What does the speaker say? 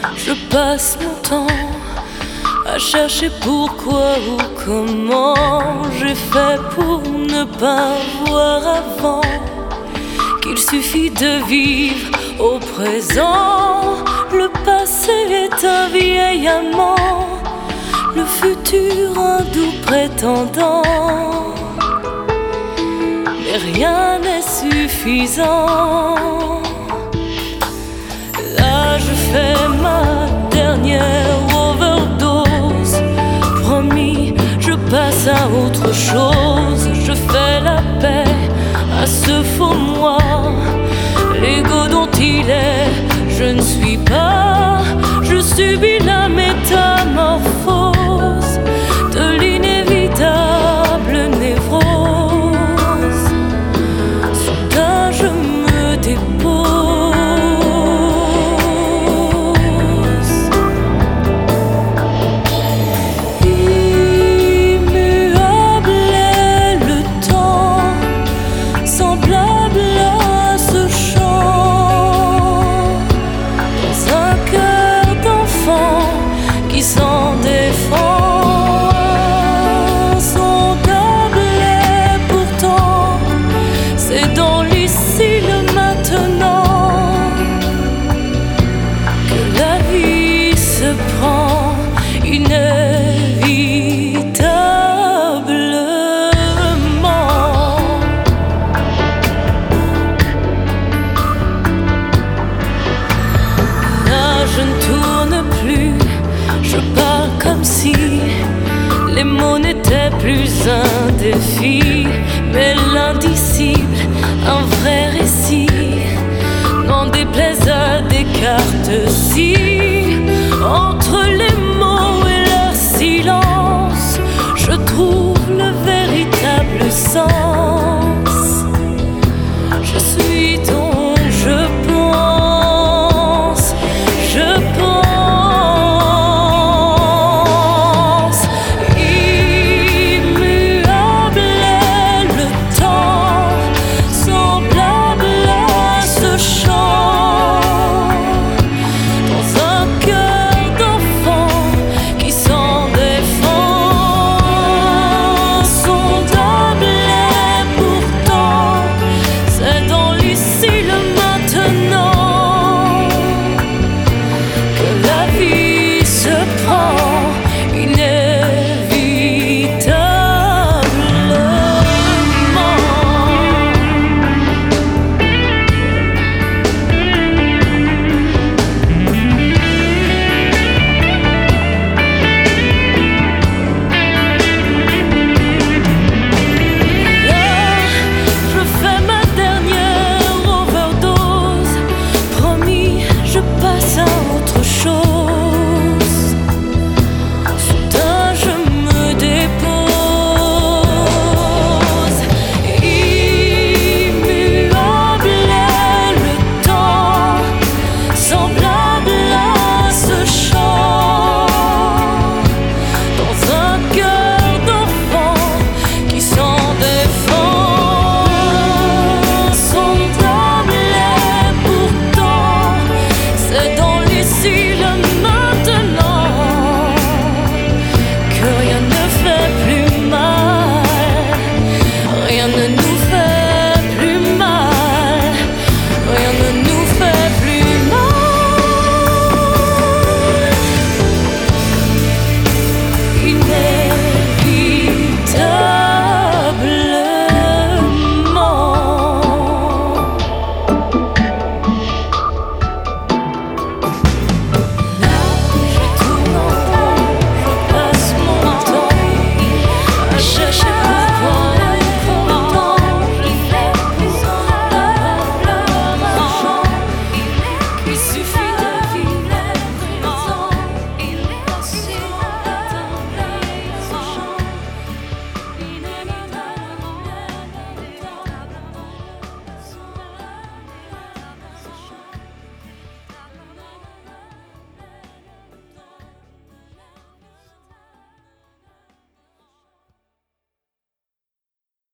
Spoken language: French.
Je passe mon temps à chercher pourquoi ou comment j'ai fait pour ne pas voir avant qu'il suffit de vivre au présent. Le passé est un vieil amant, le futur un doux prétendant, mais rien n'est suffisant. Là je fais ma dernière overdose, promis je passe à autre chose. Je fais la paix à ce faux moi, l'ego dont il est, je ne suis pas. Je subis la métamorphose de l'inévitable névrose. Soudain je me dépose. Immuable est le temps, semblable à ce chant dans un cœur d'enfant qui s'en défend. Insondable et pourtant c'est dans l'ici le maintenant que la vie se prend inévitablement. Là je ne tourne plus, je parle comme si les mots n'étaient plus un défi, mais l'indicible, un vrai récit, n'en déplaise à Descartes si